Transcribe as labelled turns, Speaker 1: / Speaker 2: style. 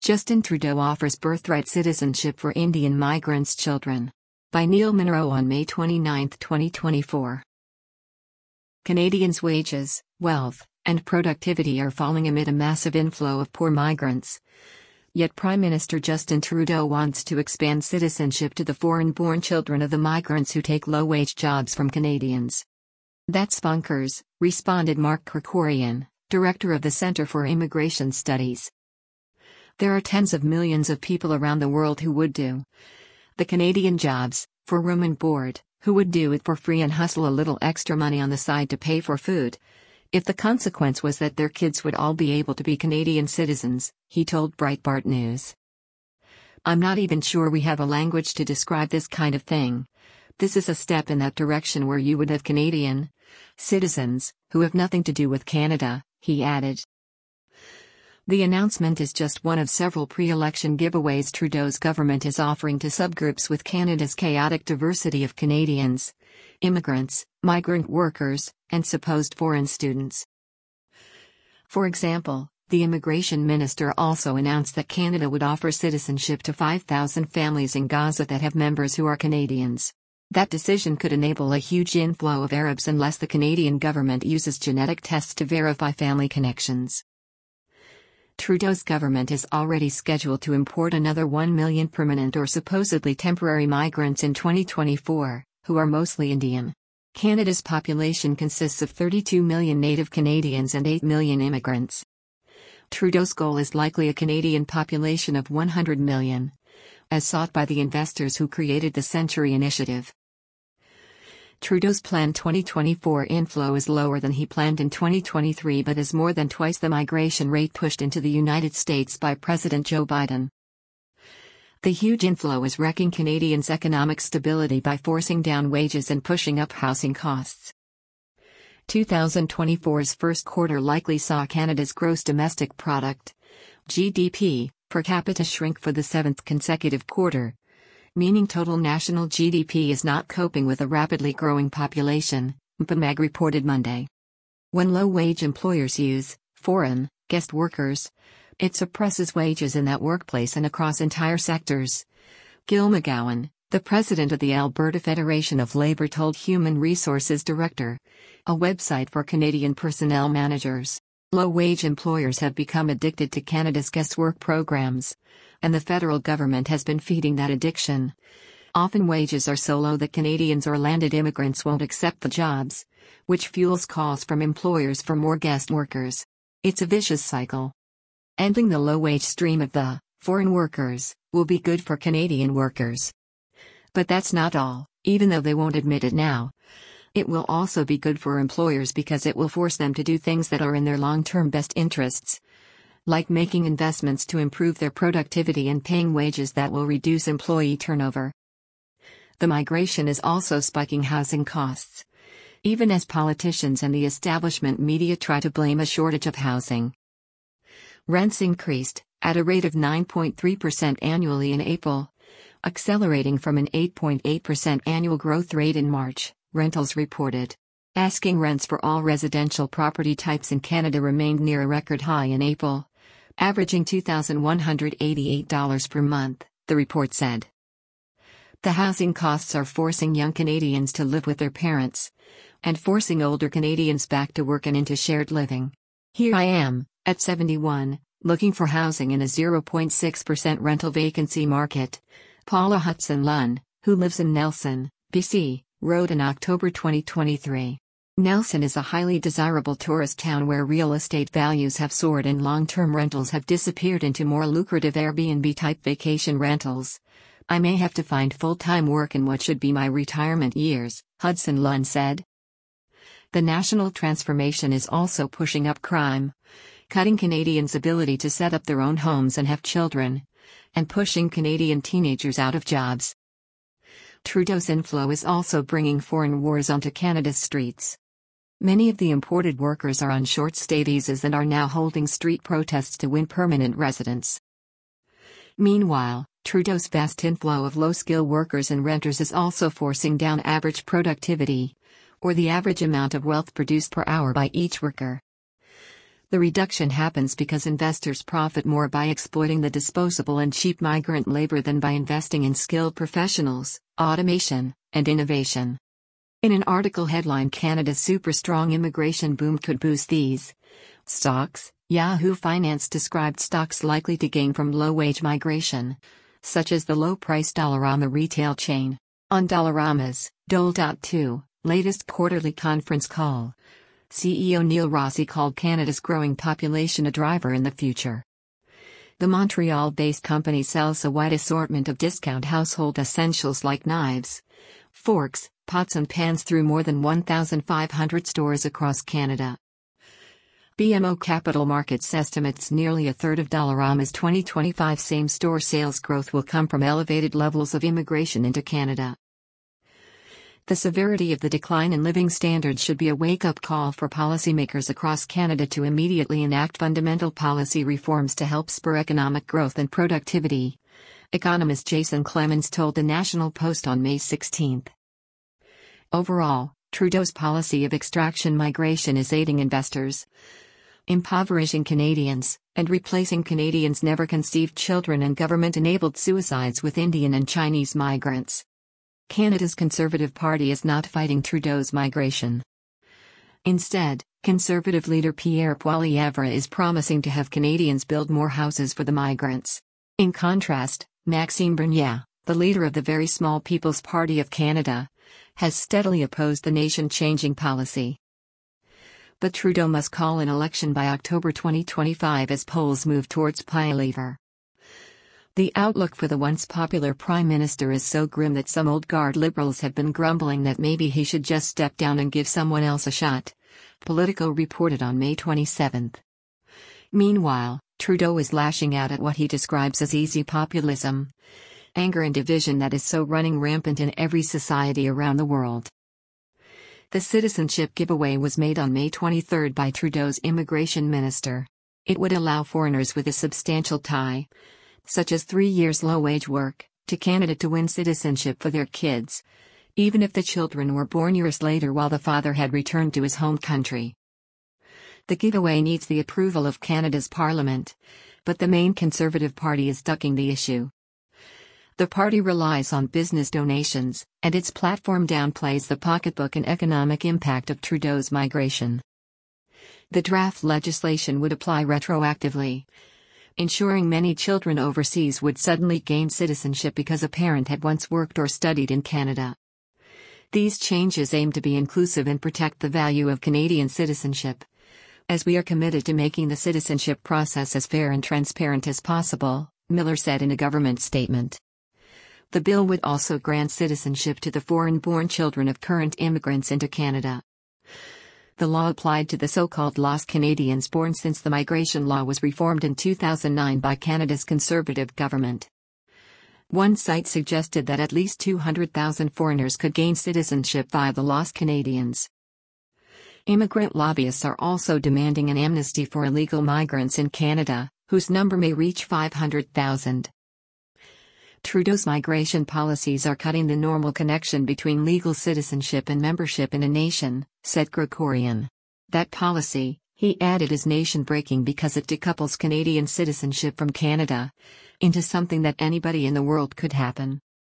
Speaker 1: Justin Trudeau offers birthright citizenship for Indian migrants' children. By Neil Munro on May 29, 2024. Canadians' wages, wealth, and productivity are falling amid a massive inflow of poor migrants. Yet Prime Minister Justin Trudeau wants to expand citizenship to the foreign-born children of the migrants who take low-wage jobs from Canadians. "That's bonkers," responded Mark Krikorian, director of the Centre for Immigration Studies. "There are tens of millions of people around the world who would do the Canadian jobs, for room and board, who would do it for free and hustle a little extra money on the side to pay for food, if the consequence was that their kids would all be able to be Canadian citizens," he told Breitbart News. "I'm not even sure we have a language to describe this kind of thing. This is a step in that direction where you would have Canadian citizens, who have nothing to do with Canada," he added. The announcement is just one of several pre-election giveaways Trudeau's government is offering to subgroups with Canada's chaotic diversity of Canadians, immigrants, migrant workers, and supposed foreign students. For example, the immigration minister also announced that Canada would offer citizenship to 5,000 families in Gaza that have members who are Canadians. That decision could enable a huge inflow of Arabs unless the Canadian government uses genetic tests to verify family connections. Trudeau's government is already scheduled to import another 1 million permanent or supposedly temporary migrants in 2024, who are mostly Indian. Canada's population consists of 32 million native Canadians and 8 million immigrants. Trudeau's goal is likely a Canadian population of 100 million, as sought by the investors who created the Century Initiative. Trudeau's planned 2024 inflow is lower than he planned in 2023 but is more than twice the migration rate pushed into the United States by President Joe Biden. The huge inflow is wrecking Canadians' economic stability by forcing down wages and pushing up housing costs. 2024's first quarter likely saw Canada's gross domestic product, GDP, per capita shrink for the seventh consecutive quarter, meaning total national GDP is not coping with a rapidly growing population, PMAG reported Monday. When low-wage employers use foreign guest workers, it suppresses wages in that workplace and across entire sectors. Gil McGowan, the president of the Alberta Federation of Labour, told Human Resources Director, a website for Canadian personnel managers, low-wage employers have become addicted to Canada's guest work programs, and the federal government has been feeding that addiction. Often wages are so low that Canadians or landed immigrants won't accept the jobs, which fuels calls from employers for more guest workers. It's a vicious cycle. Ending the low-wage stream of the foreign workers will be good for Canadian workers. But that's not all, even though they won't admit it now. It will also be good for employers because it will force them to do things that are in their long-term best interests, like making investments to improve their productivity and paying wages that will reduce employee turnover. The migration is also spiking housing costs, even as politicians and the establishment media try to blame a shortage of housing. Rents increased, at a rate of 9.3% annually in April, accelerating from an 8.8% annual growth rate in March, Rentals reported. Asking rents for all residential property types in Canada remained near a record high in April, averaging $2,188 per month, the report said. The housing costs are forcing young Canadians to live with their parents, and forcing older Canadians back to work and into shared living. Here I am, at 71, looking for housing in a 0.6% rental vacancy market, Paula Hudson-Lunn, who lives in Nelson, BC, wrote in October 2023. Nelson is a highly desirable tourist town where real estate values have soared and long-term rentals have disappeared into more lucrative Airbnb-type vacation rentals. I may have to find full-time work in what should be my retirement years, Hudson-Lunn said. The national transformation is also pushing up crime, cutting Canadians' ability to set up their own homes and have children, and pushing Canadian teenagers out of jobs. Trudeau's inflow is also bringing foreign wars onto Canada's streets. Many of the imported workers are on short-stay visas and are now holding street protests to win permanent residence. Meanwhile, Trudeau's vast inflow of low-skill workers and renters is also forcing down average productivity, or the average amount of wealth produced per hour by each worker. The reduction happens because investors profit more by exploiting the disposable and cheap migrant labor than by investing in skilled professionals, automation, and innovation. In an article headline "Canada's Super Strong Immigration Boom Could Boost These Stocks," Yahoo Finance described stocks likely to gain from low-wage migration, such as the low-price Dollarama retail chain. On Dollarama's Dole.2 latest quarterly conference call, CEO Neil Rossy called Canada's growing population a driver in the future. The Montreal-based company sells a wide assortment of discount household essentials like knives, forks, pots and pans through more than 1,500 stores across Canada. BMO Capital Markets estimates nearly a third of Dollarama's 2025 same-store sales growth will come from elevated levels of immigration into Canada. The severity of the decline in living standards should be a wake-up call for policymakers across Canada to immediately enact fundamental policy reforms to help spur economic growth and productivity, economist Jason Clemens told the National Post on May 16. Overall, Trudeau's policy of extraction migration is aiding investors, impoverishing Canadians, and replacing Canadians' never-conceived children and government-enabled suicides with Indian and Chinese migrants. Canada's Conservative Party is not fighting Trudeau's migration. Instead, Conservative leader Pierre Poilievre is promising to have Canadians build more houses for the migrants. In contrast, Maxime Bernier, the leader of the very small People's Party of Canada, has steadily opposed the nation-changing policy. But Trudeau must call an election by October 2025 as polls move towards Poilievre. The outlook for the once popular Prime Minister is so grim that some old guard Liberals have been grumbling that maybe he should just step down and give someone else a shot, Politico reported on May 27. Meanwhile, Trudeau is lashing out at what he describes as easy populism, anger and division that is so running rampant in every society around the world. The citizenship giveaway was made on May 23 by Trudeau's immigration minister. It would allow foreigners with a substantial tie, such as 3 years low-wage work, to Canada to win citizenship for their kids, even if the children were born years later while the father had returned to his home country. The giveaway needs the approval of Canada's Parliament, but the main Conservative Party is ducking the issue. The party relies on business donations, and its platform downplays the pocketbook and economic impact of Trudeau's migration. The draft legislation would apply retroactively, ensuring many children overseas would suddenly gain citizenship because a parent had once worked or studied in Canada. These changes aim to be inclusive and protect the value of Canadian citizenship, as we are committed to making the citizenship process as fair and transparent as possible, Miller said in a government statement. The bill would also grant citizenship to the foreign-born children of current immigrants into Canada. The law applied to the so-called lost Canadians born since the migration law was reformed in 2009 by Canada's Conservative government. One site suggested that at least 200,000 foreigners could gain citizenship via the lost Canadians. Immigrant lobbyists are also demanding an amnesty for illegal migrants in Canada, whose number may reach 500,000. Trudeau's migration policies are cutting the normal connection between legal citizenship and membership in a nation, said Gregorian. That policy, he added, is nation-breaking because it decouples Canadian citizenship from Canada into something that anybody in the world could happen.